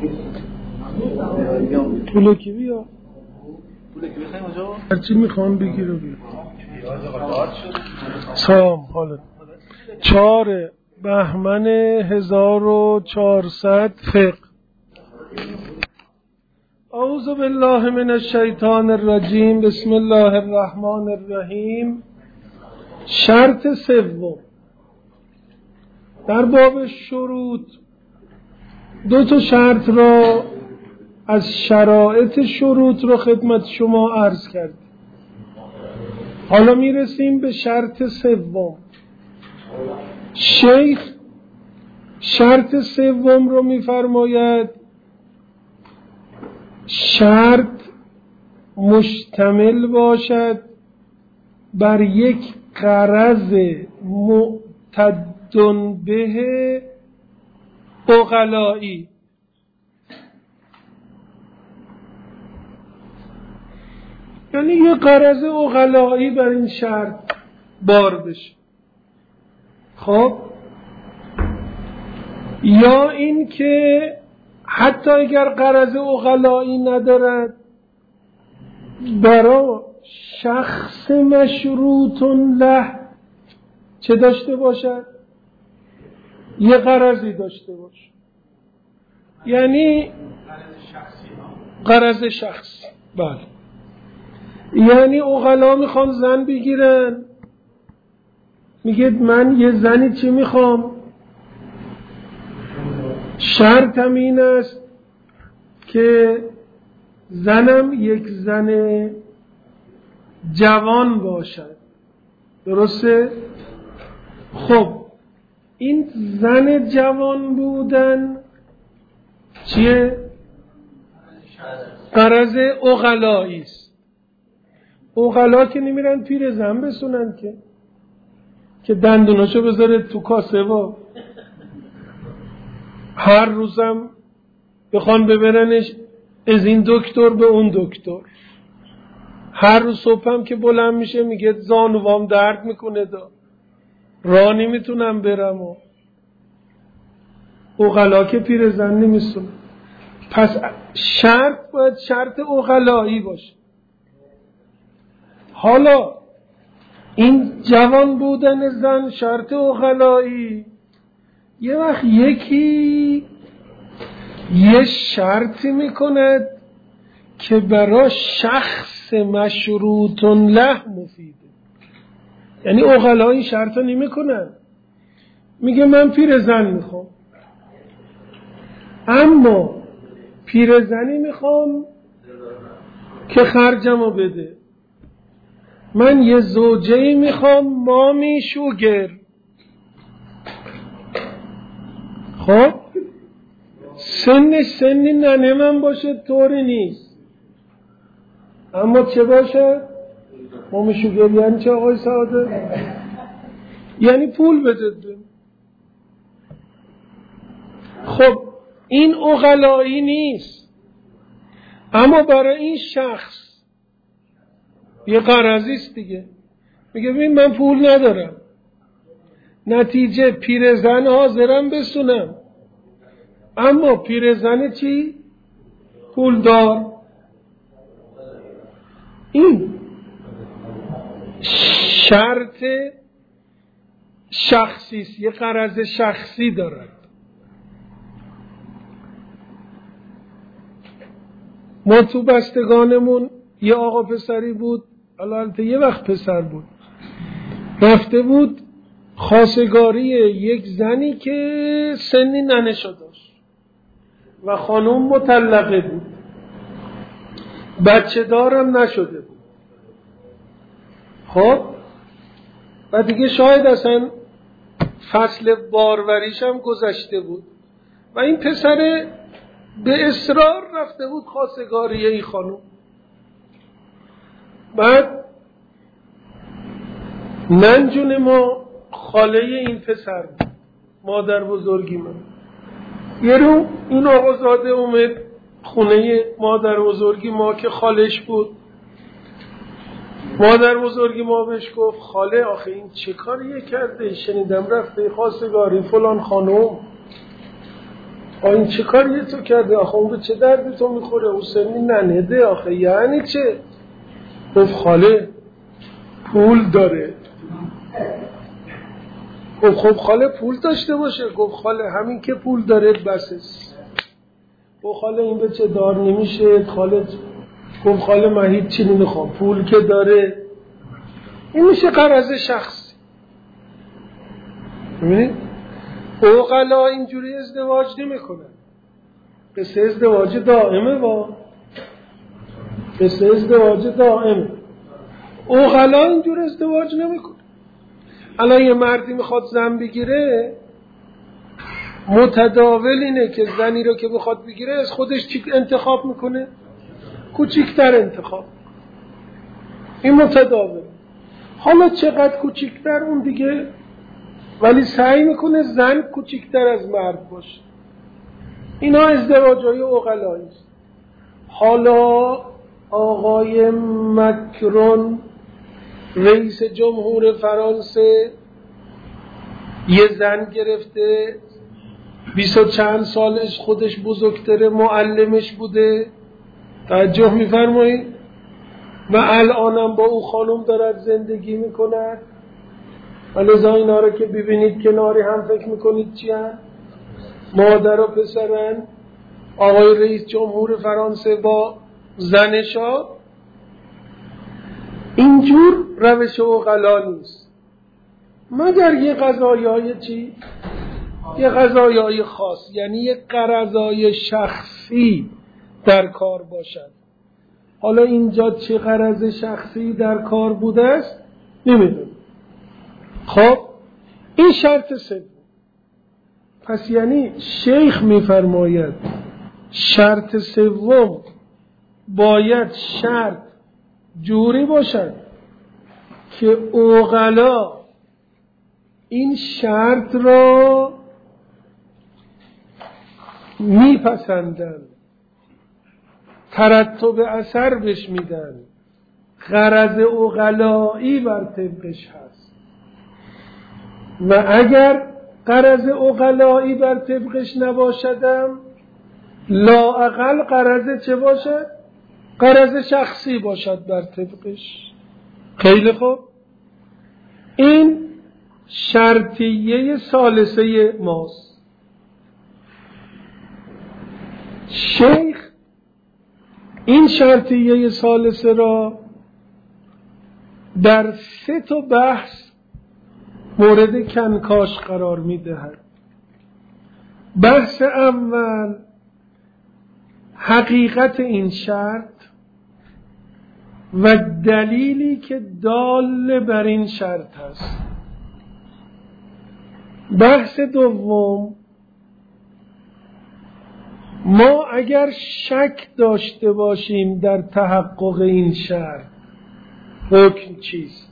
پول کی بیا؟ پول کی بخوایم اونجا؟ هرچی میخوام بگیر و بیا. سلام حالت. 4 بهمن 1400 فقه. اعوذ بالله من الشیطان الرجیم. بسم الله الرحمن الرحیم. شرط سوم در باب شروط 2 شرط را از شرایط شروط را خدمت شما عرض کردیم. حالا میرسیم به شرط سوم. شیخ شرط سوم رو میفرماید شرط مشتمل باشد بر یک غرض معتد به عقلائی. یعنی یه غرض عقلائی بر این شرط بار بشه. خب یا این که حتی اگر غرض عقلائی ندارد برای شخص مشروط له چه داشته باشد؟ یه غرضی داشته باشه. یعنی غرض شخصی. بله. یعنی عقلا میخوان زن بگیرن، میگه من یه زنی چی میخوام؟ شرطم این است که زنم یک زن جوان باشد. درسته؟ خب این زن جوان بودن چیه؟ غرض عقلائی است. عقلا که نمیرن پیر زن بسونن که دندوناشو بذاره تو کاسه و هر روزم بخوان ببرنش از این دکتر به اون دکتر. هر روز صبحم که بلند میشه میگه زانوام درد میکنه راه نمیتونم برم و عقلا که پیر زن نمیسونه. پس شرط باید شرط عقلائی باشه. حالا این جوان بودن زن شرط عقلائی، یه وقت یکی یه شرطی میکند که برای شخص مشروط له مفیده. یعنی عقلا این شرط رو نمیکنن. میگه من پیرزن میخوام، اما پیرزنی میخوام که خرجمو بده. من یه زوجهی میخوام مامی شوگر. خب سنی ننه من باشه طوری نیست، اما چه باشه؟ مامی شوگر یعنی چه آقای سعاده؟ یعنی پول بده. خب این عقلائی نیست، اما برای این شخص یه غرضی است دیگه. میگه ببین من پول ندارم، نتیجه پیرزن حاضرم بسونم، اما پیرزن چی؟ پول دار. این شرط شخصی است، یه غرض شخصی دارد. ما تو بستگانمون یه آقا پسری بود، البته یه وقت پسر بود، رفته بود خواستگاری یک زنی که سنی ننشو داشت و خانم مطلقه بود، بچه دارم نشده بود. خب و دیگه شاید اصلا فصل باروریش هم گذشته بود و این پسر به اصرار رفته بود خواستگاری این خانم. بعد ننجون ما خاله این پسر بود، مادر بزرگی من. یه رو این آقازاده اومد خونه مادر بزرگی ما که خالش بود. مادر بزرگی ما بهش گفت خاله آخه این چه کاریه کرده؟ شنیدم رفته خواستگاری فلان خانم. این چه کاری تو کرده؟ آخه اون به چه دردی تو میخوره؟ حسینی ننده آخه یعنی چه؟ گفت خاله پول داره. گفت خب خاله پول داشته باشه. گفت خاله همین که پول داره بسه. گفت خاله این به چه دار نمیشه خاله؟ گفت خاله من هیچ چی نمیخوام، پول که داره. این میشه غرض شخصی. ببینید عقلا اینجوری ازدواج نمیکنن. قصه ازدواج دائمه قصه ازدواج دائمه. عقلا اینجوری ازدواج نمیکنه. الان یه مردی میخواد زن بگیره، متداول اینه که زنی رو که بخواد بگیره از خودش چی انتخاب میکنه؟ کوچیکتر انتخاب. این متداول. حالا چقدر کوچیکتر اون دیگه، ولی سعی میکنه زن کوچیکتر از مرد باشه. اینا ازدواج‌های عقلایی است. حالا آقای مکرون رئیس جمهور فرانسه یه زن گرفته، 20 و چند سالش، خودش بزرگتره، معلمش بوده. توجه میفرمایید؟ و الانم با او خانم دارد زندگی میکند. ولذا اینا رو که ببینید کناری هم فکر میکنید چی هست؟ مادر و پسرن. آقای رئیس جمهور فرانسه با زنشا. اینجور روش عقلا نیست، مگر یه قضایای چی؟ یه قضایای خاص، یعنی یه غرضای شخصی در کار باشد. حالا اینجا چه غرض شخصی در کار بوده است نمیدونم. خب این شرط سوم. پس یعنی شیخ میفرماید شرط سوم باید شرط جوری باشد که عقلا این شرط را میپسندن، ترتب اثر بهش میدن، غرض عقلایی بر طبقش هست. و اگر غرض عقلایی بر طبقش نباشدم، لااقل غرض چه باشد؟ غرض شخصی باشد بر طبقش. خیلی خوب. این شرطیه ثالثه ماست. شیخ این شرطیه ثالثه را در 3 تا بحث مورد کنکاش قرار می‌دهد. بحث اول حقیقت این شرط و دلیلی که دال بر این شرط است. بحث دوم، ما اگر شک داشته باشیم در تحقق این شرط، حکم چیست؟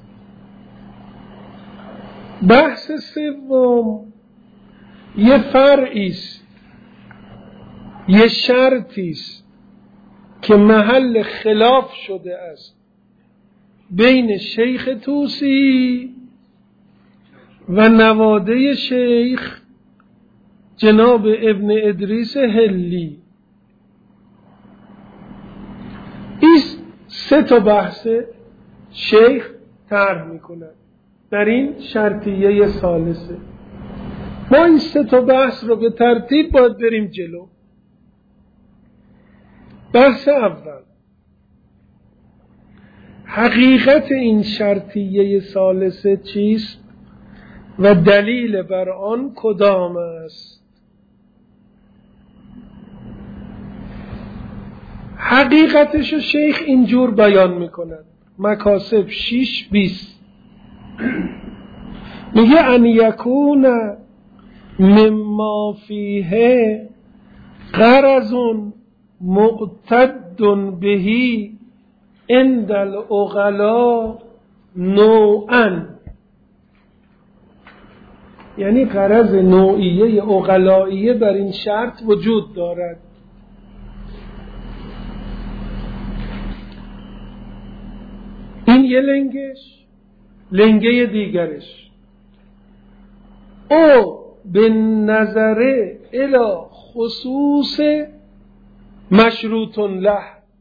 بحث سوم یه فرعی است، یه شرطی است که محل خلاف شده است بین شیخ طوسی و نواده شیخ جناب ابن ادریس هلی. این 3 تا بحث شیخ طرح می‌کند در این شرطیه ثالثه. ما این 3 تا بحث رو به ترتیب باید بریم جلو. بحث اول، حقیقت این شرطیه ثالثه چیست و دلیل بر آن کدام است؟ حقیقتش شیخ اینجور بیان میکند. مکاسب 6:20 میگه ان یکون مما فیه غرض مقتد بهی عند العقلاء نوعا، یعنی غرض نوعیه عقلائیه بر این شرط وجود دارد. این یه لنگش. لنگه دیگرش، او به نظر الی خصوص مشروط له،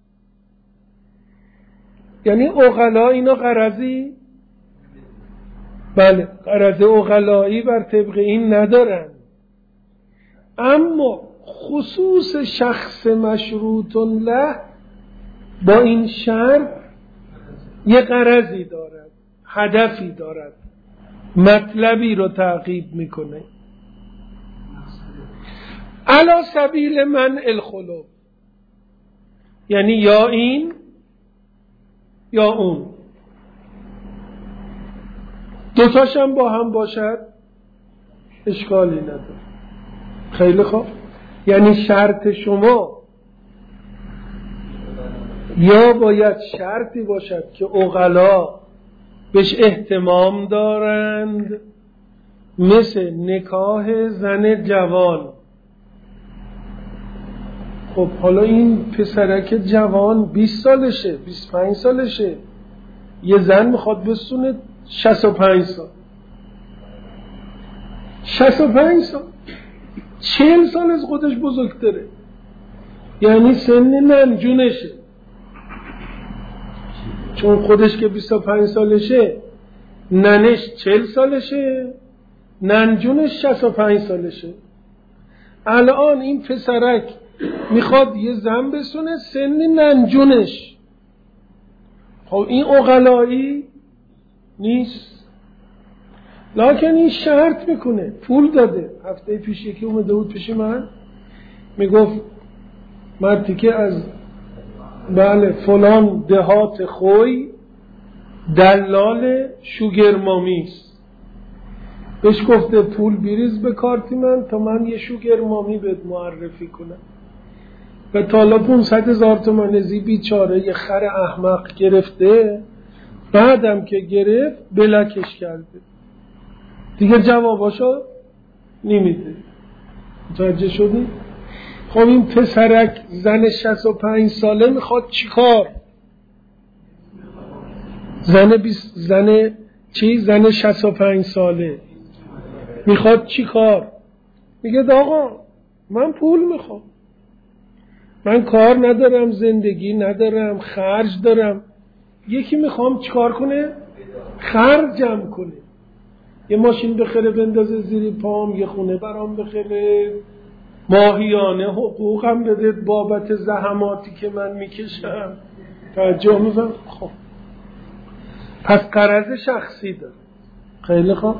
یعنی عقلا اینا غرضی، بله غرض عقلایی بر طبق این ندارن، اما خصوص شخص مشروط له با این شرط یه غرضی دارد، هدفی دارد، مطلبی رو تعقیب میکنه. علی سبیل منع الخلو، یعنی یا این یا اون، دوتاشم با هم باشد اشکالی نداره. خیلی خوب، یعنی شرط شما یا باید شرطی باشد که عقلا بهش اهتمام دارند، مثل نکاح زن جوان. خب حالا این پسرک جوان 20 سالشه 25 سالشه، یه زن میخواد بسونه 65 سال 65 سال 40 سال از خودش بزرگتره، یعنی سن ننجونشه، چون خودش که 25 سالشه ننش 40 سالشه، ننجونش 65 سالشه. الان این پسرک میخواد یه زن بسونه سن ننجونش، خب این عقلایی نیست. لکن این شرط میکنه، پول داده. هفته پیش یکی اومده بود پیش من میگفت مردی که از بله فلان دهات خوی دلال شوگرمامیست، بهش گفته پول بریز به کارتی من تا من یه شوگرمامی بهت معرفی کنم. و تالا 500,000 تومانیزی بیچاره یه خر احمق گرفته، بعدم که گرفت بلکش کرده دیگه، جواباشو نمیده. متوجه شدی؟ خب این پسرک زن 65 ساله میخواد چی کار؟ زن 65 ساله میخواد چی کار؟ میگه آقا من پول میخوام، من کار ندارم، زندگی ندارم، خرج دارم. یکی میخوام چیکار کنه؟ خرجم کنه، یه ماشین بخره بندازه زیر پام، یه خونه برام بخره، ماهیانه حقوقم بده بابت زحماتی که من میکشم. توجه میکنم؟ خب پس غرض شخصی داره. خیلی خوب،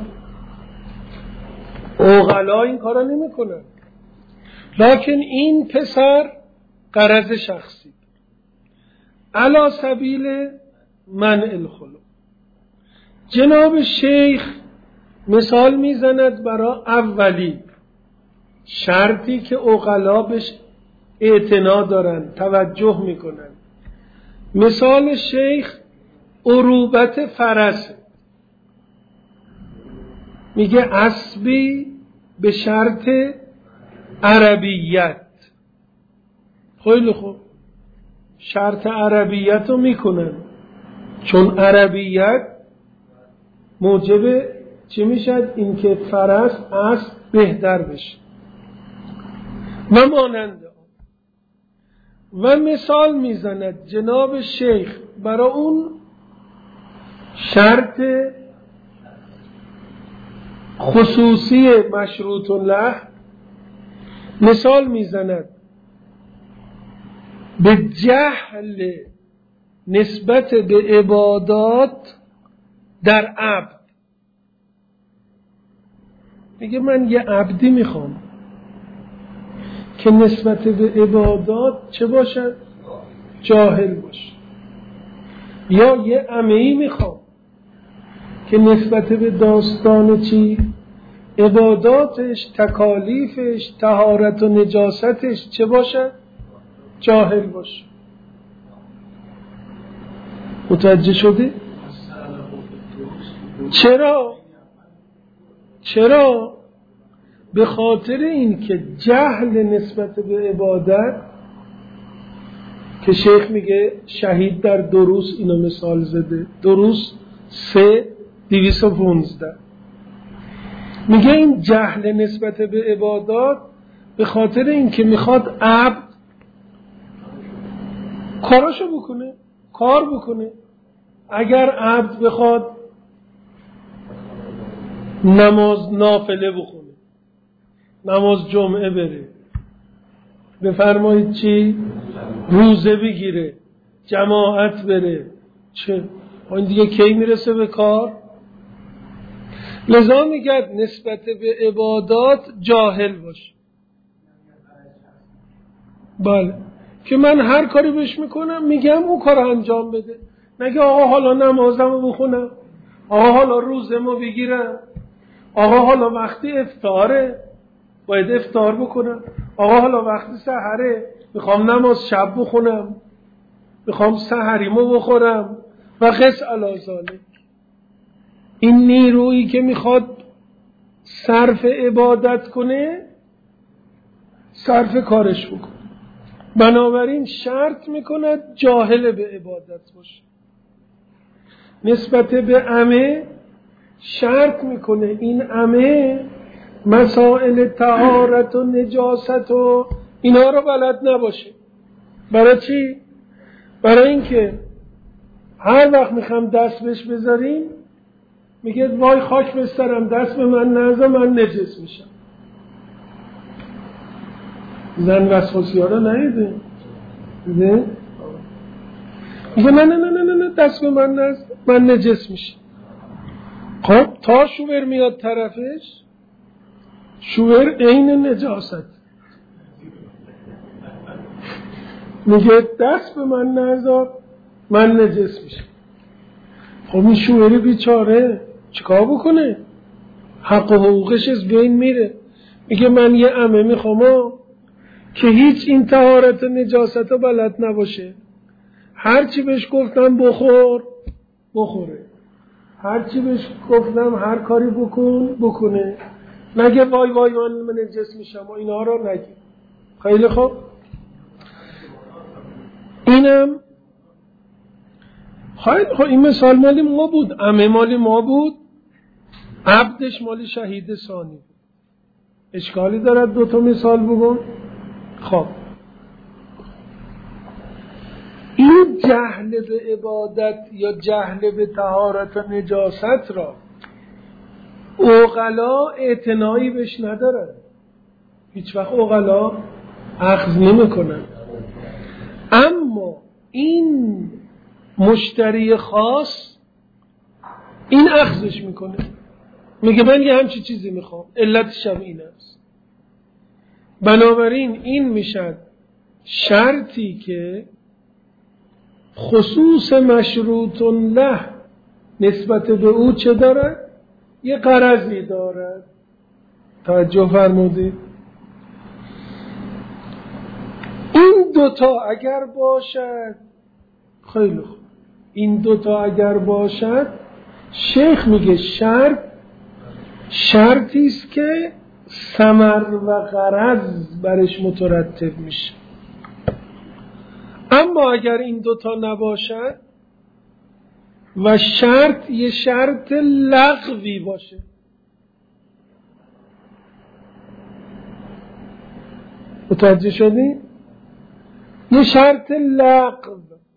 عقلا این کارا نمیکنن، لکن این پسر غرض شخصی داره. علی سبیل منع الخلو. جناب شیخ مثال میزند برای اولی شرطی که عقلا بهش اعتنا دارن، توجه میکنن. مثال شیخ عروبت فرسه، میگه اسبی به شرط عربیت. خیلی خوب، شرط عربیت رو میکنن، چون عربیت موجب چی میشد؟ این که فرس اسب بهتر بشه و مانند آن. و مثال میزند جناب شیخ برای اون شرط خصوصی مشروط له، مثال میزند به جهل نسبت به عبادات در عبد. میگه من یه عبدی میخوام که نسبت به عبادات چه باشد؟ جاهل باشه. یا یه عمه‌ای میخوام که نسبت به داستان چی؟ عباداتش، تکالیفش، طهارت و نجاستش چه باشد؟ جاهل باشه. متوجه شدی؟ چرا؟ به خاطر این که جهل نسبت به عبادت، که شیخ میگه شهید در دروس اینو مثال زده، دروس 3:215. میگه این جهل نسبت به عبادات به خاطر اینکه میخواد عبد کاراشو بکنه، کار بکنه. اگر عبد بخواد نماز نافله بخونه، نماز جمعه بره، بفرمایید چی؟ روزه بگیره، جماعت بره، چه؟ این دیگه کی میرسه به کار؟ لذا میگه نسبت به عبادات جاهل باش. بله، که من هر کاری بهش میکنم میگم اون کار انجام بده. نگه آقا حالا نمازمو بخونم، آقا حالا روزمو بگیرم، آقا حالا وقتی افطاره باید افطار بکنم، آقا حالا وقتی سحره میخوام نماز شب بخونم، میخوام سحریمو بخورم و قس علی ذالک. این نیرویی که میخواد صرف عبادت کنه صرف کارش بکنه. بنابراین شرط میکنه جاهل به عبادت باشه. نسبت به عمه شرط میکنه این عمه مسائل طهارت و نجاست و اینا رو بلد نباشه. برای چی؟ برای اینکه هر وقت میخوام دست بهش بذاریم میگه وای خاک به سرم، دست به من نزن، من نجس میشم. زن وسواسی ها رو ندیده؟ دیده؟ میگه نه دست به من نزن، من نجس میشم. خب تا شوور میاد طرفش، شوور عین نجاست، میگه دست به من نذار، من نجس میشم. خب این شووری بیچاره چیکار بکنه؟ حق و حقوقش از بین میره. میگه من یه عمه میخوام که هیچ این طهارت و نجاست بلد نباشه، هرچی بهش گفتم بخور بخوره، هرچی بهش گفتم هر کاری بکن بکنه، نگه وای وای من نجس میشم و اینا رو نگه. خیلی خوب، اینم خیلی خوب. این مثال مالی ما بود، عمه مالی ما بود، عبدش مالی شهید ثانی. اشکالی دارد دو تا مثال بگم؟ خب این جهل به عبادت یا جهل به طهارت و نجاست را عقلا اعتنایی بهش ندارن، هیچ وقت عقلا اخذ نمی کنن. اما این مشتری خاص این اخذش میکنه، میگه من یه همچی چیزی میخوام، علتش هم این است. بنابراین این میشد شرطی که خصوص مشروط له نسبت به او چه دارد؟ یه غرضی دارد. توجه فرمودید؟ این دوتا اگر باشد، خیلی خوب، این دوتا اگر باشد شیخ میگه شرطی است که ثمر و غرض برش مترتب میشه. اما اگر این دوتا نباشد و شرط یه شرط لغوی باشه، متوجه شدی؟ یه شرط لغو،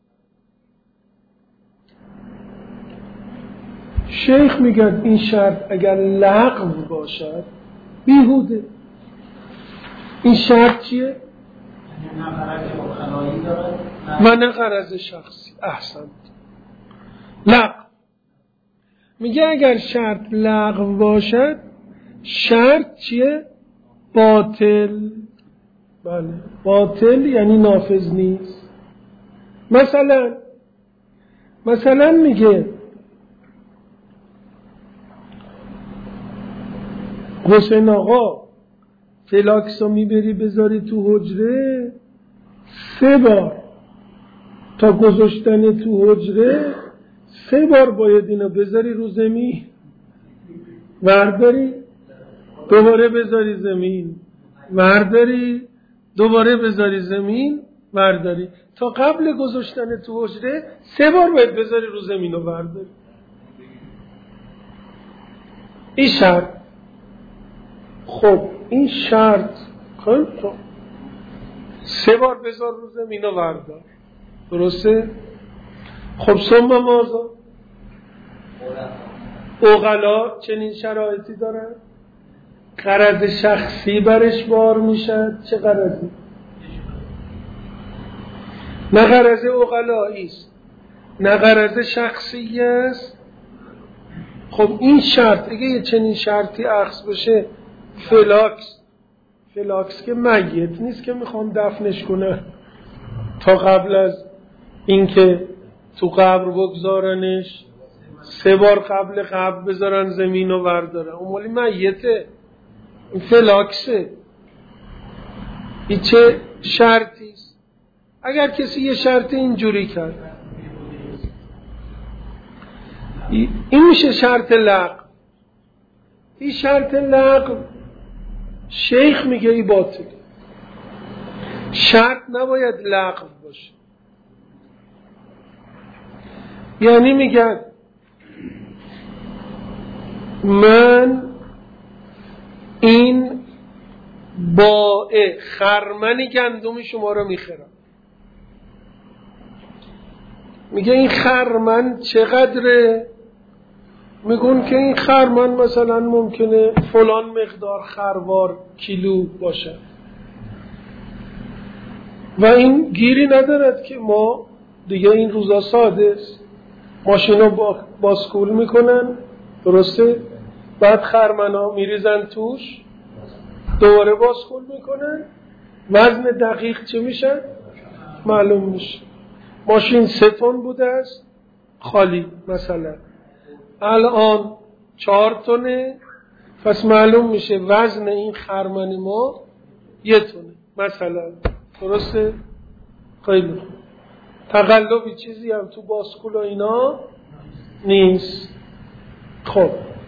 شیخ میگه این شرط اگر لغو باشد بیهوده. این شرط چیه؟ و نه غرض شخصی. احسنت. لغو میگه اگر شرط لغو باشد شرط چیه؟ باطل. بله، باطل یعنی نافذ نیست. مثلا میگه حسین آقا فلاکس رو میبری بذاری تو حجره 3 بار، تا گذاشتن تو حجره 3 بار باید اینو بذاری رو زمین، ورداری دوباره بذاری زمین، ورداری دوباره بذاری زمین، ورداری، تا قبل گذاشتن تو حجره 3 بار باید بذاری رو زمین و ورداری. این شرط. خب این شرط خب 3 بار بذار رو زمین و وردار، درسته؟ خب ثم ماذا؟ عقلا چنین شرایطی دارن؟ غرض شخصی برش بار میشد. چه غرضی؟ نه غرض عقلایی است، نه غرض شخصی است. خب این شرط اگه یه چنین شرطی اخذ بشه، فلاکس که میت نیست که میخوام دفنش کنه تا قبل از اینکه تو قبر بگذارنش 3 بار قبل قبر بذارن زمین و وردارن، اون مالی میته، این فلاکسه. این چه شرطی است؟ اگر کسی یه شرط اینجوری کرد، این میشه شرط لغو. این شرط لغو شیخ میگه ای باطل، شرط نباید لغو باشه. یعنی میگن من این باع خرمن گندم شما رو میخرم، میگه این خرمن چقدره؟ میگون که این خرمن مثلا ممکنه فلان مقدار خروار کیلو باشه و این گیری ندارد که ما دیگه این روزا ساده است، ماشینو باسکول میکنن، درسته؟ بعد خرمنا میریزن توش، دوباره باسکول میکنن، وزن دقیق چه میشه؟ معلوم میشه. ماشین 3 تن بوده است خالی، مثلا الان 4 تنه، پس معلوم میشه وزن این خرمن ما 1 تنه مثلا، درسته؟ خیلی خوب. تقلبی چیزی هم تو باسکول و اینا نیست. خب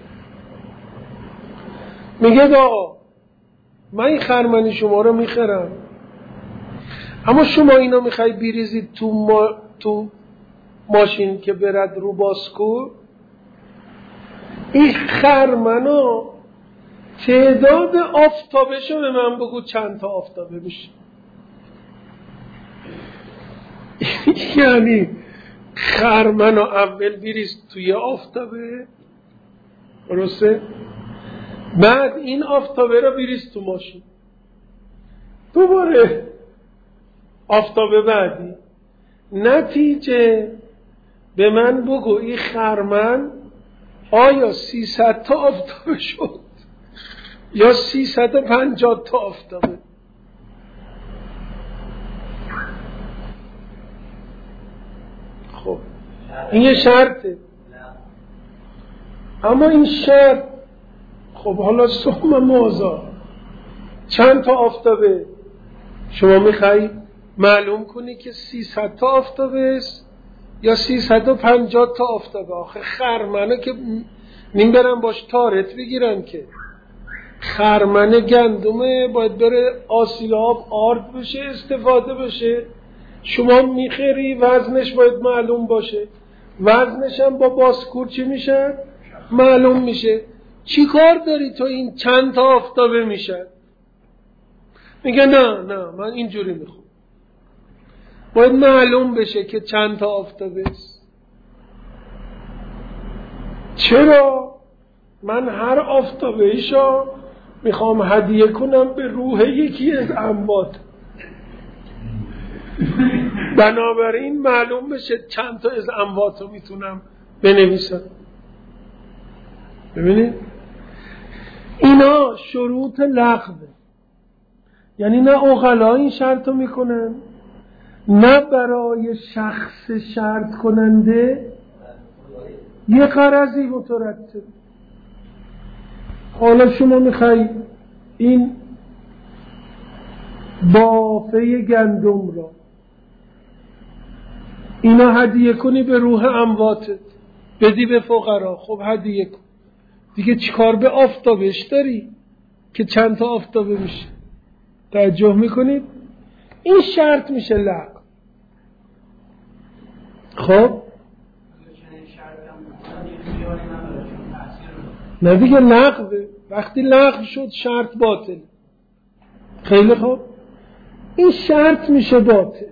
میگه آقا من این خرمن شما رو میخرم، اما شما اینا میخوای بریزید تو ماشین که برد رو باسکول، این خرمنا تعداد آفتابشو به من بگو چند تا آفتابه میشه. یعنی خرمنو اول بریز توی آفتابه، درسته؟ بعد این آفتابه رو بریز تو ماشین، دوباره آفتابه بعدی. نتیجه به من بگو این خرمن آیا 300 تا آفتابه شد یا 350 تا آفتابه؟ خب این یه شرطه، اما این شرط خب حالا ثم ماذا؟ چند تا آفتابه شما میخوای معلوم کنی که 300 تا آفتابه است یا 350 تا آفتابه؟ آخه خرمنه که نمیبرن باش تارت بگیرن، که خرمن گندمه باید بره آسیل آب آرد بشه، استفاده بشه. شما میخری وزنش باید معلوم باشه، وزنش هم با باسکور چی میشه؟ معلوم میشه. چی کار داری تو این چند تا آفتابه میشه؟ میگه نه من اینجوری میخوام، باید معلوم بشه که چند تا آفتابه است. چرا؟ من هر آفتابه ایشا میخوام هدیه کنم به روح یکی از اموات، بنابراین معلوم بشه چند تا از اموات رو میتونم بنویسم. ببینید اینا شروط لغوه، یعنی نه عقلا این شرط رو میکنن، نه برای شخص شرط کننده یه غرضی مترتب. حالا شما میخوای این بافه گندم را اینا هدیه کنی به روح امواتت، بدی به فقرا، خب هدیه کن دیگه، چیکار به آفتابش داری که چند تا آفتابه میشه؟ توجه میکنید؟ این شرط میشه لغو. خب نه دیگه لغوه. وقتی لغو شد شرط باطل. خیلی خوب، این شرط میشه باطل.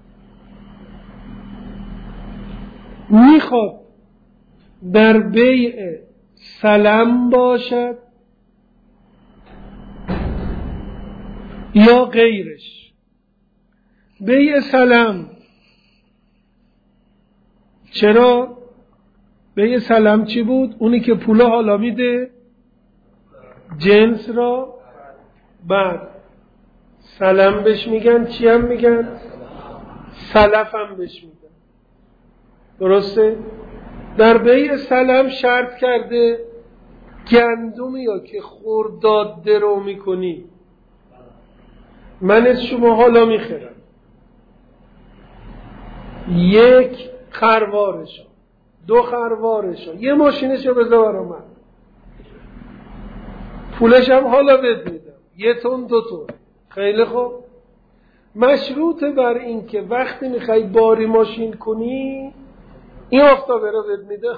میخواد در بیع سلم باشد یا غیرش. بیع سلم، چرا؟ بیع سلم چی بود؟ اونی که پول حالا میده جنس را، بعد سلم بهش میگن، چی هم میگن؟ سلف هم بهش میگن. درسته؟ در بیع سلم شرط کرده گندمی یا که خرداد درو میکنی من از شما حالا میخرم، یک خروارشو، دو خروارشو، یه ماشینشو بذار برا من، پولش هم حالا بهت میدم، 1 تن 2 تن. خیلی خوب، مشروطه بر این که وقتی میخوای باری ماشین کنی این آفتابه رو بهت میدم.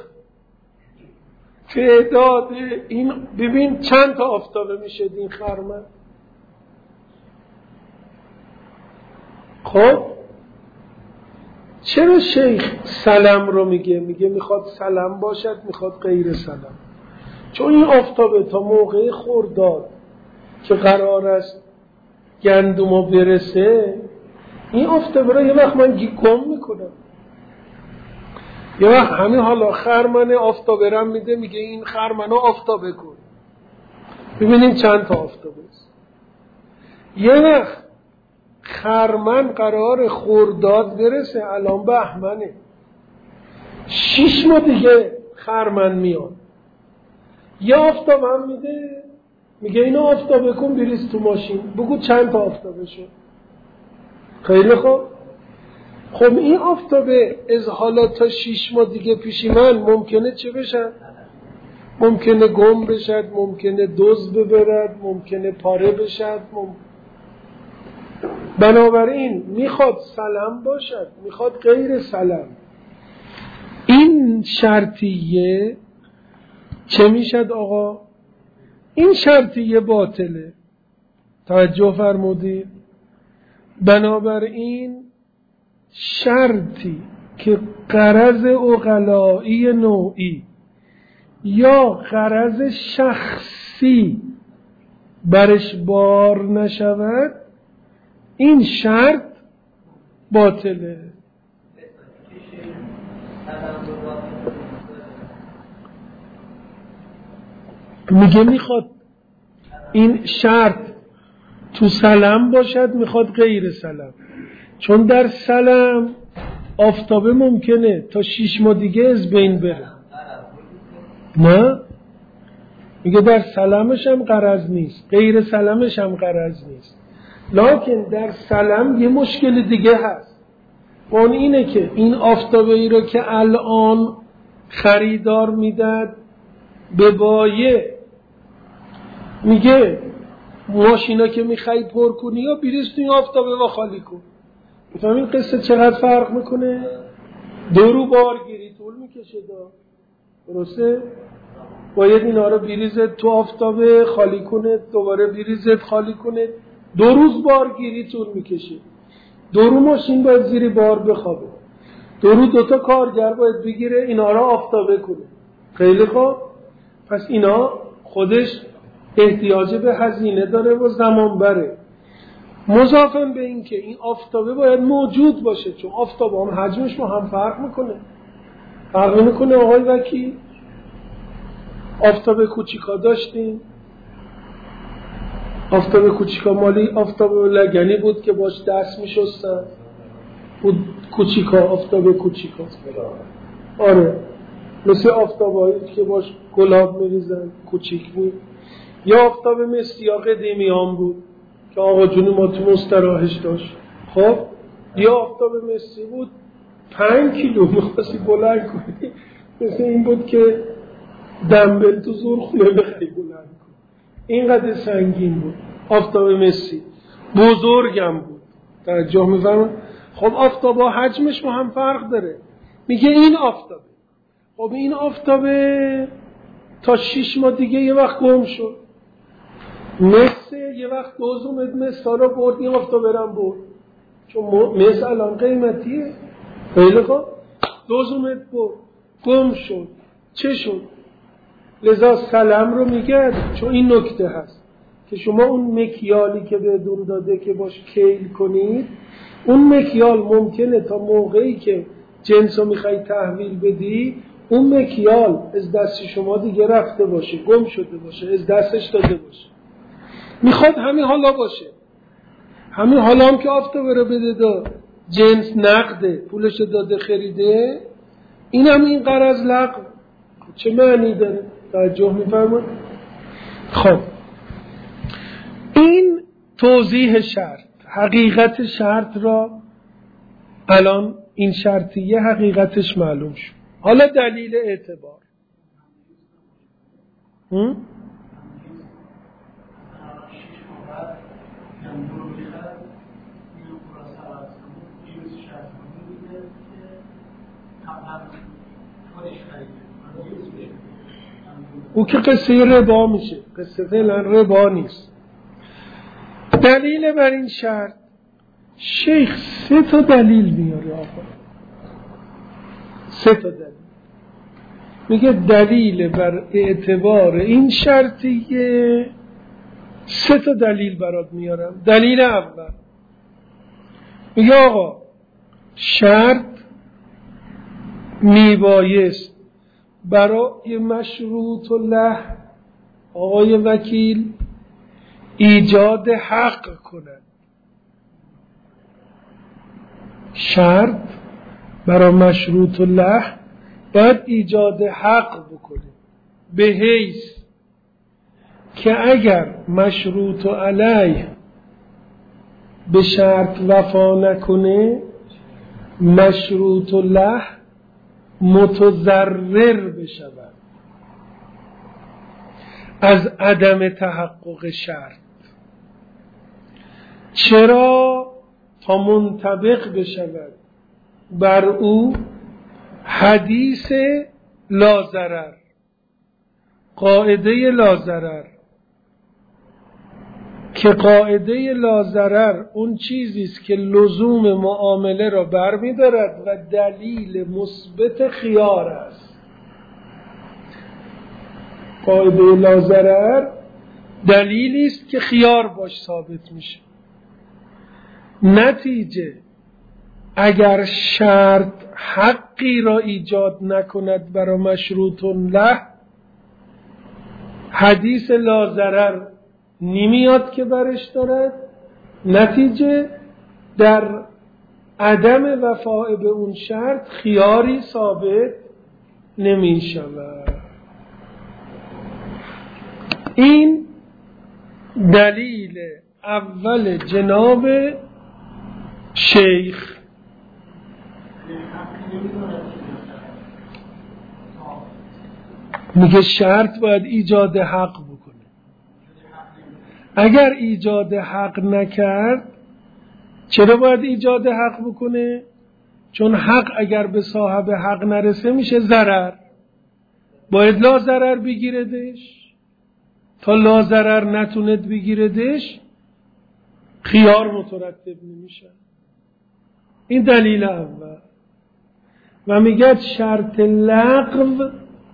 تعداد این، ببین چند تا آفتابه میشه این خرمن. خب چرا شیخ سلم رو میگه میخواد سلم باشد، میخواد غیر سلم؟ چون این آفتابه تا موقع خرداد که قرار است گندمو برسه، این آفتابه رو یه وقت من گم میکنم، یه وقت همین حالا خرمن آفتابه رم میده، میگه این خرمنو آفتابه کن، ببینیم چند تا آفتابه است. یه وقت خرمن قرار خرداد برسه، الان بهمنه، 6 ماه دیگه خرمن میاد، یه آفتاب هم میده، میگه اینو آفتابه کن بریز تو ماشین، بگو چند تا آفتابه شد. خیلی خوب، خب این آفتابه از حالا تا 6 ماه دیگه پیشی من ممکنه چه بشن؟ ممکنه گم بشد، ممکنه دزد ببرد، ممکنه پاره بشد، بنابراین میخواد سلم باشد، میخواد غیر سلم. این شرطیه چه میشد آقا؟ این شرطیه باطله. توجه فرمودید؟ بنابراین شرطی که غرض عقلایی نوعی یا غرض شخصی برش بار نشود، این شرط باطله. میگه میخواد این شرط تو سلم باشد، میخواد غیر سلم. چون در سلم آفتابه ممکنه تا 6 ماه دیگه از بین بره. نه؟ میگه در سلمش هم غرض نیست، غیر سلمش هم غرض نیست، لکن در سلم یه مشکل دیگه هست. اون اینه که این آفتابه ای رو که الان خریدار میداد به بایه، میگه ماشینا که میخوای پر کنی یا بریز توی آفتابه و خالی کن. میفهمین قصه چقدر فرق میکنه؟ 2 رو بارگیری طول میکشه درسته؟ باید اینا رو بریزت تو آفتابه، خالی کنه، دوباره بریزت خالی کنه، 2 روز بارگیری طول میکشه. 2 رو ماشین باید زیر بار بخوابه، 2 رو 2 تا کارگر باید بگیره اینا رو آفتابه کنه. خیلی خوب، پس اینا خودش احتیاج به هزینه داره و زمان بره. مضافاً به این که این آفتابه باید موجود باشه، چون آفتابه هم حجمش ما هم فرق میکنه. فرق میکنه آقای وکیل؟ آفتابه کوچیکا داشتیم، آفتابه کوچیکا مالی آفتابه لگنی بود که باش دست میشستن، بود کوچیکا، آفتابه کوچیکا. آره، مثل آفتابهایی که باش گلاب میریزن، کوچیک بود. یا آفتابه مسیحا قدیمی هم بود که آقا جون ما تو مستراحش داشت. خب یا آفتابه مسی بود 5 کیلو میخواستی بلند کنی، مثل این بود که دنبل تو زور خونه بخری بلند کنی، اینقدر سنگین بود. آفتابه مسی بزرگم بود. توجه می‌فرمایید؟ خب آفتابا حجمش با هم فرق داره. میگه این آفتابه، خب این آفتابه تا 6 ماه دیگه یه وقت گم شد، یه وقت دوز اومد مس رو برد، یه وقت برم برد، چون مس الان قیمتیه. خیلی خوب، دوز اومد برد، گم شد، چه شد؟ لذا سلام رو میگه، چون این نکته هست که شما اون مکیالی که بهتون داده که باش کیل کنید، اون مکیال ممکنه تا موقعی که جنس رو میخوای تحویل بدی اون مکیال از دست شما دیگه رفته باشه، گم شده باشه، از دستش داده باشه. میخواد همین حالا باشه، همین حالا هم که آفتابه رو بده دا جنس نقده، پولش داده خریده، این هم این قرض لغو. چه معنی داره؟ توجه میفرمایید؟ خب این توضیح شرط، حقیقت شرط را الان این شرطیه حقیقتش معلوم شد. حالا دلیل اعتبار. او که قصه ربا میشه، قصه فعلا ربا نیست. دلیل بر این شرط شیخ 3 دلیل میاره آقا، 3 دلیل. میگه دلیل بر اعتبار این شرطیه 3 دلیل برات میارم. دلیل اول میگه آقا شرط میبایست برای مشروط له آقای وکیل ایجاد حق کند. شرط برای مشروط له باید ایجاد حق بکنه، به حیث که اگر مشروط علیه به شرط وفا نکنه مشروط له متضرر بشود از عدم تحقق شرط. چرا؟ تا منطبق بشود بر او حدیث لازرر، قاعده لازرر، که قاعده لازرر اون چیزیست که لزوم معامله را برمی‌دارد و دلیل مثبت خیار است. قاعده لازرر دلیلی است که خیار باش ثابت میشه. نتیجه اگر شرط حقی را ایجاد نکند برای مشروط له، حدیث لازرر نمیاد که برش دارد، نتیجه در عدم وفای به اون شرط خیاری ثابت نمی شود. این دلیل اول جناب شیخ. میگه شرط باید ایجاد حق بکنه. اگر ایجاد حق نکرد، چرا باید ایجاد حق بکنه؟ چون حق اگر به صاحب حق نرسه میشه ضرر، باید لا ضرر بگیردش. تا لا ضرر نتوند بگیردش خیار مترتب نمیشه. این دلیل اول. و میگه شرط لغو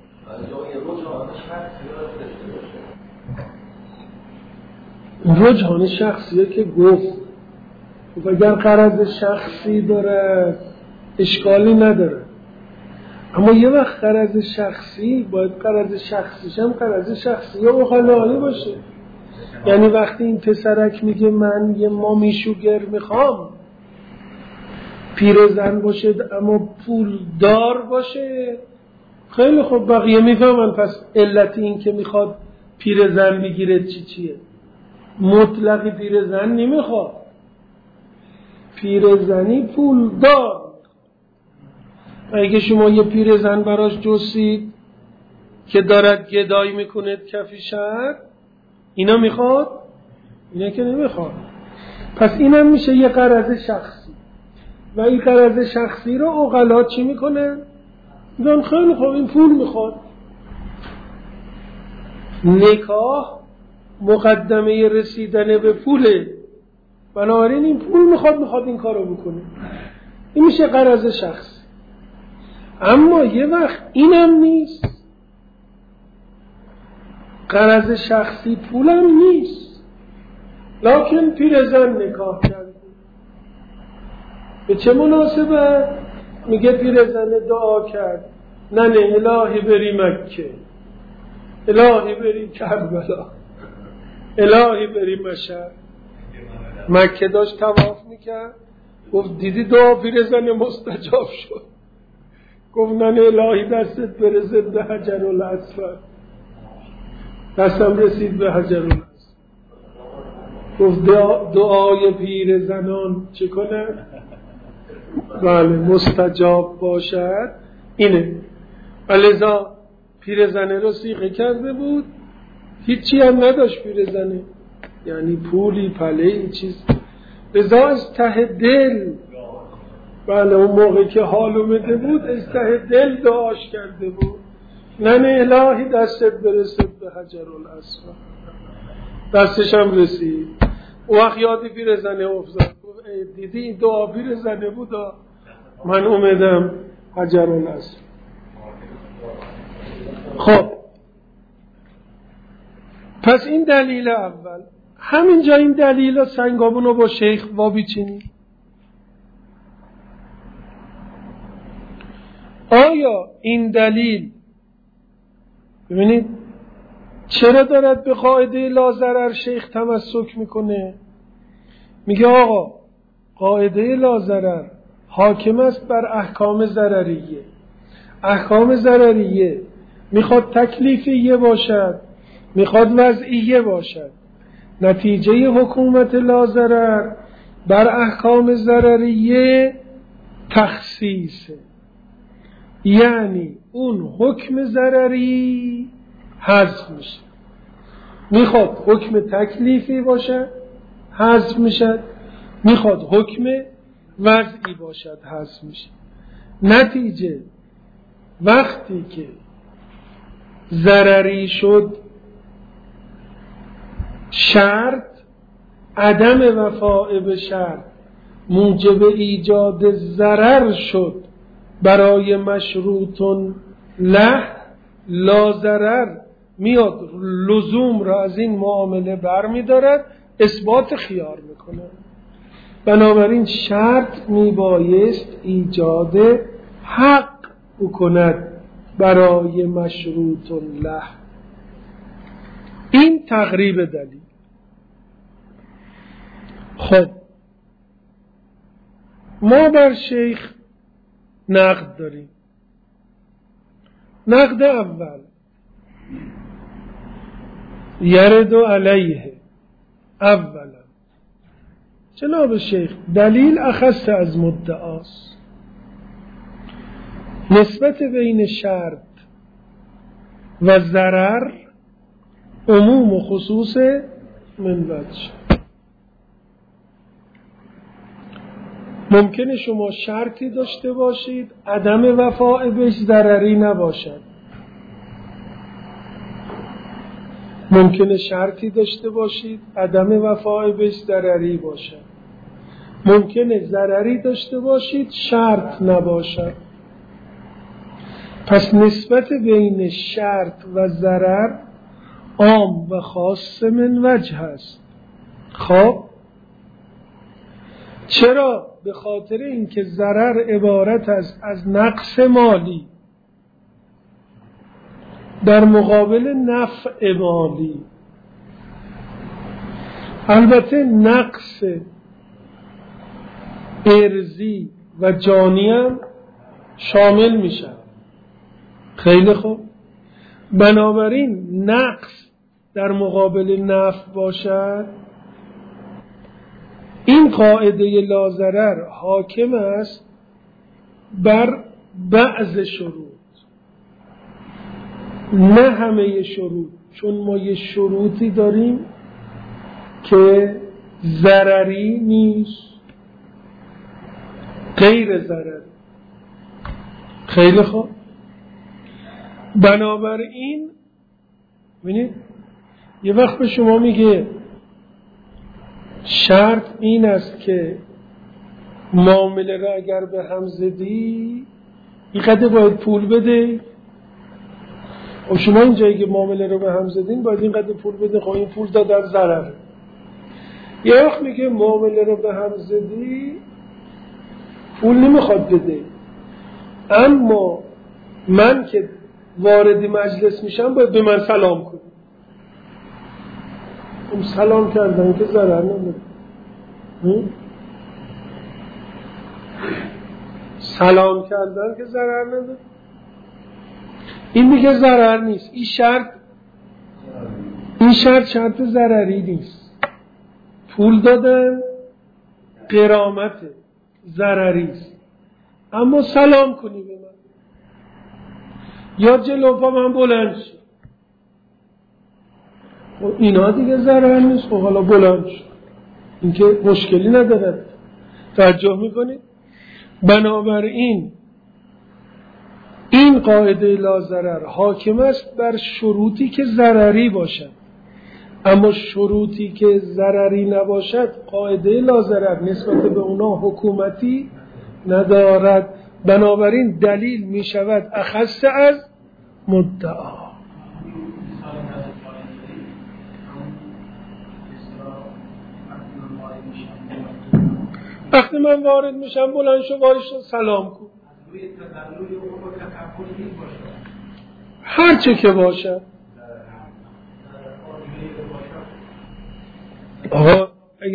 رجحان شخصیه که گفت اگر غرض شخصی داره اشکالی نداره، اما یه وقت غرض شخصی باید غرض شخصیش هم غرض شخصی و خلالی باشه. یعنی وقتی این پسرک میگه من یه مامیشوگر میخوام، پیرزن باشه اما پول دار باشه، خیلی خوب، بقیه میفهمن پس علت این که میخواد پیرزن بگیره چیه. مطلقی پیرزن نمیخواد، پیرزنی پول دار. اگه شما یه پیرزن براش جستید که دارد گدایی میکنه کف شهر، اینا میخواد؟ اینا که نمیخواد. پس اینم میشه یه غرض شخصی. و این غرض شخصی رو عقلا چی میکنه؟ میگن خیلی خوب این پول میخواد. نکاح مقدمه رسیدن به پوله، بنابراین این پول میخواد این کارو بکنه. این میشه غرض شخص. اما یه وقت اینم نیست، غرض شخصی پولم نیست، لکن پیرزن نکاح کرده. به چه مناسبت؟ میگه پیرزن دعا کرد ننه الهی بری مکه، الهی بری کربلا، الهی بری مشهد. مکه داشت طواف میکرد، گفت دیدی دعا پیرزن مستجاب شد. گفت ننه الهی دستت برسه به حجرالاسود. دستم رسید به حجرالاسود. گفت دعای پیرزنان چه کنه؟ بله مستجاب باشد. اینه. لذا پیرزنه رو صیغه کرده بود، هیچی هم نداشت پیرزنه، یعنی پولی پله چیز. لذا از ته دل، بله اون موقع که حال اومده بود از ته دل دعاش کرده بود ننه الهی دستت برسه به حجرالاسود. دستش هم رسید. وقت یادی پیرزنه افتاد، گفت دیدی این دعا پیرزنه بود، من اومدم حجرالاسود. خب پس این دلیل اول. همینجا این دلیل سنگابون رو با شیخ وابیچینی. آیا این دلیل ببینید چرا دارد به قاعده لا ضرر شیخ تمسک میکنه؟ میگه آقا قاعده لا ضرر حاکم است بر احکام ضرریه. احکام ضرریه میخواد تکلیفیه باشد، میخواد وضعیه باشد. نتیجه حکومت لا ضرر بر احکام ضرریه تخصیصه، یعنی اون حکم ضرری حذف میشه. میخواد حکم تکلیفی باشه حذف میشه، میخواد حکم وضعی باشد حذف میشه. نتیجه وقتی که ضرری شد شرط، عدم وفاء به شرط موجب ایجاد ضرر شد برای مشروط له، لا ضرر میاد لزوم را از این معامله برمی‌دارد، اثبات خیار میکنه. بنابراین شرط میبایست ایجاد حق بکند برای مشروط له. این تقریب دلیل. خب ما بر شیخ نقد داریم. نقد اول یرد علیه. اولا جناب شیخ دلیل اخص از مدعاست. نسبت بین شرط و ضرر عموم و خصوص من وجه. ممکنه شما شرطی داشته باشید عدم وفاء بهش ضرری نباشد، ممکنه شرطی داشته باشید عدم وفاء بهش ضرری باشد، ممکنه ضرری داشته باشید شرط نباشد. پس نسبت بین شرط و ضرر عام و خاص من وجه است. خب چرا؟ به خاطر اینکه ضرر عبارت از نقص مالی در مقابل نفع مالی. البته نقص ارزی و جانی هم شامل میشه. خیلی خوب. بنابراین نقص در مقابل نفع باشد، این قاعده لا ضرر حاکم است بر بعض شروط، نه همه شروط. چون ما یه شروطی داریم که ضرری نیست، غیر ضرر. خیلی خوب. بنابراین ببینید یه وقت به شما میگه شرط این است که معامله را اگر به هم زدی اینقدر باید پول بده. خب شما این جایی که معامله رو به هم زدین باید اینقدر پول بده. خب این پول دادن ضرره. یه وقت میگه معامله رو به هم زدی پول نمیخواد بده، اما من که وارد مجلس میشم باید به من سلام کنی. اون سلام کردن که ضرر نداره. سلام کردن که ضرر نداره. این میگه ضرر نیست. این شرط ضرری نیست. پول دادن غرامت ضرری است، اما سلام کنی به من یا جلو پا من بلند شد، اینا دیگه ضرر نیست. خب حالا بلند شد، این که مشکلی نداره. توجه میکنید؟ بنابراین این قاعده لا ضرر حاکم است بر شروطی که ضرری باشد، اما شروطی که ضرری نباشد قاعده لا ضرر نسبت به اونا حکومتی ندارد. بنابراین دلیل می شود اخص از مدعا. وقتی من وارد میشم بلند شو وایسا سلام کن، هر چه که باشه. آها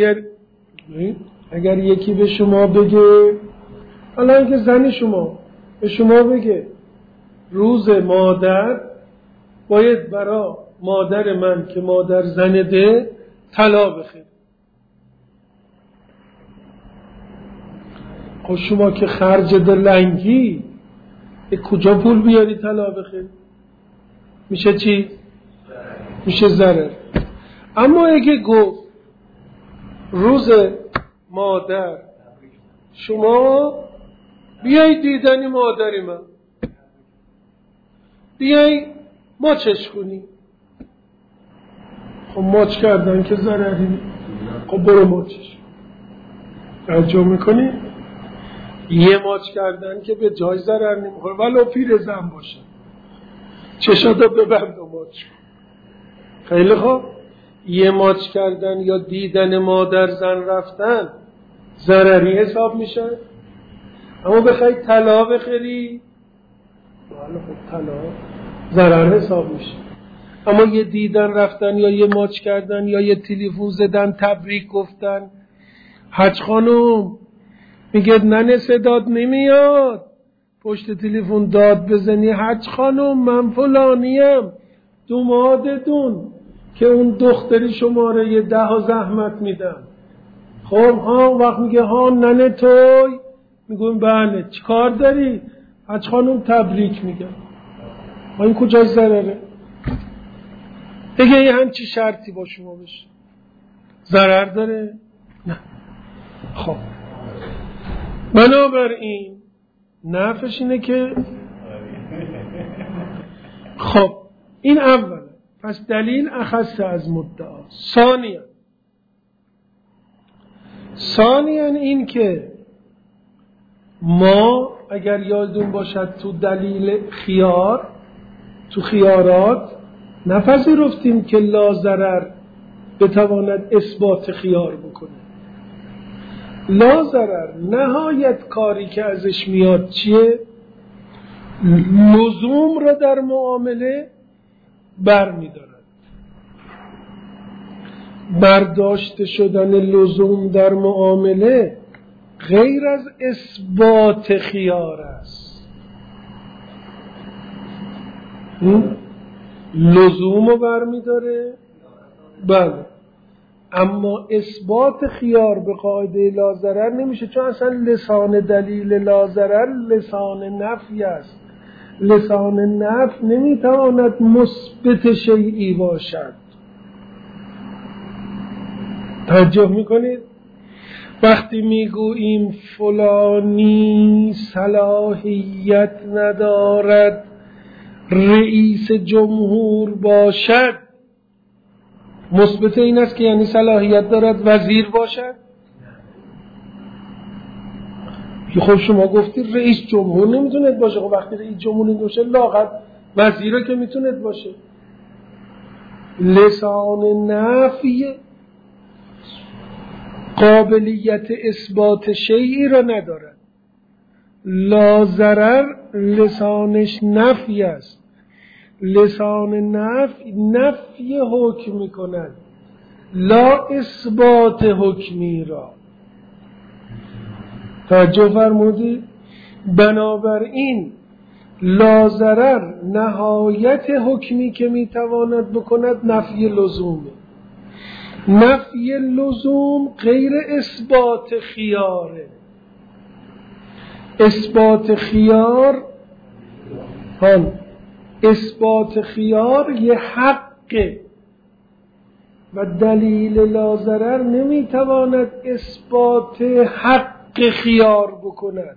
اگر یکی به شما بگه، الان که زن شما به شما بگه روز مادر باید برای مادر من که مادر زنده طلا بخیر، خب شما که خرج دلنگی کجا پول بیاری طلا بخیر؟ میشه چی؟ میشه ضرر. اما اگه گفت روز مادر شما بیایی دیدنی مادری من، بیایی ماچش کنی، خب ماچ کردن که ضرری، خب برو ماچش. توجه میکنی؟ یه ماچ کردن که به جای ضرر نمیخوره، ولو پیر زن باشه، چشاتو ببند و ماچ کن. خیلی خوب، یه ماچ کردن یا دیدن مادر زن رفتن ضرری حساب میشه. اما بخوای طلا بخری، بله خب طلا ضرر حساب میشه. اما یه دیدن رفتن یا یه ماچ کردن یا یه تلفن زدن تبریک گفتن، حج خانم میگه ننه صدات نمیاد، پشت تلفن داد بزنی حج خانم من فلانیم دومادتون که اون دختری شماره یه 10 زحمت میدم. خب ها وقت میگه ها ننه توی، میگم بله چی کار داری؟ حج خانم تبریک میگم. این کجای ضرره؟ دیگه یه همچی شرطی با شما بشه ضرر داره؟ نه. خب بنابراین نفعش اینه که خب این اوله. پس دلیل اخص از مدعا. ثانیاً این که ما اگر یادتون باشد تو دلیل خیار، تو خیارات نپذیرفتیم که لا ضرر بتواند اثبات خیار بکنه. لا ضرر نهایت کاری که ازش میاد چیه؟ لزوم را در معامله بر می‌دارد. برداشته شدن لزوم در معامله غیر از اثبات خیار است. لزوم رو بر می‌داره، بله، اما اثبات خیار به قاعده لا ضرر نمیشه، چون اصلا لسان دلیل لا ضرر لسان نفی است. لسان نفی نمیتواند مثبت شیئی باشد. توجه میکنید؟ وقتی میگوییم فلانی صلاحیت ندارد رئیس جمهور باشد، مثبت این است که یعنی صلاحیت دارد وزیر باشد؟ که خب شما گفتید رئیس جمهور نمیتوند باشه. خب وقتی رئیس جمهور نمیشه لااقل وزیر که میتوند باشه. لسان نفی قابلیت اثبات شیئی را ندارد. لا ضرر لسانش نفی است. لسان نفی حکم میکند، لا اثبات حکمی را. توجه فرمودید؟ بنابراین لا ضرر نهایت حکمی که میتواند بکند نفی لزومه. نفی لزوم غیر اثبات خیاره. اثبات خیار اثبات خیار یه حقه و دلیل لا ضرر نمیتواند اثبات حق خیار بکند.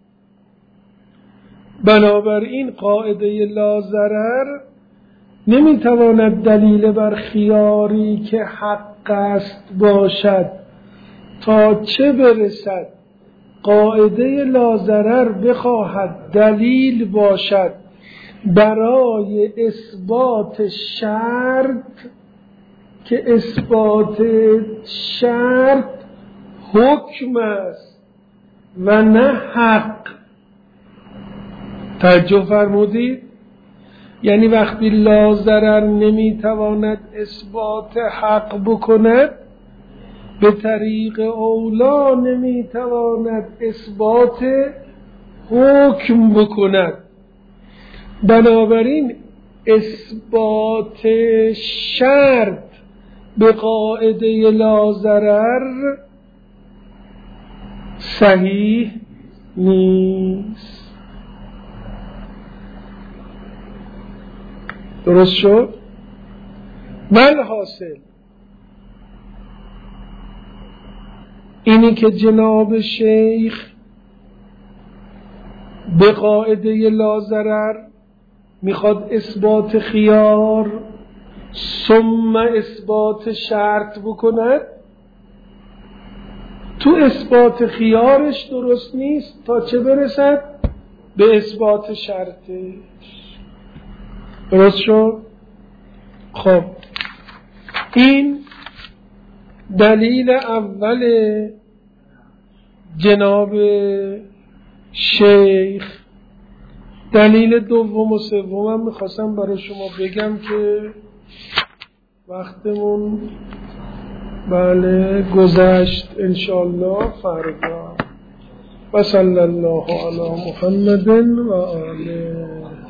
بنابراین قاعده لا ضرر نمیتواند دلیل بر خیاری که حق است باشد تا چه برسد قاعده لا ضرر بخواهد دلیل باشد برای اثبات شرط که اثبات شرط حکم است و نه حق. توجه فرمودید؟ یعنی وقتی لا ضرر نمیتواند اثبات حق بکند، به طریق اولا نمیتواند اثبات حکم بکند. بنابراین اثبات شرط به قاعده لا ضرر صحیح نیست. درست شد؟ والحاصل اینی که جناب شیخ به قاعده لا ضرر میخواد اثبات خیار ثم اثبات شرط بکند، تو اثبات خیارش درست نیست تا چه برسد؟ به اثبات شرطش. درست شد؟ خب این دلیل اول جناب شیخ. دلیل دوم و سومم میخواستم برای شما بگم که وقتمون گذشت. انشاءالله فردا. و صلی الله علی محمد و آله.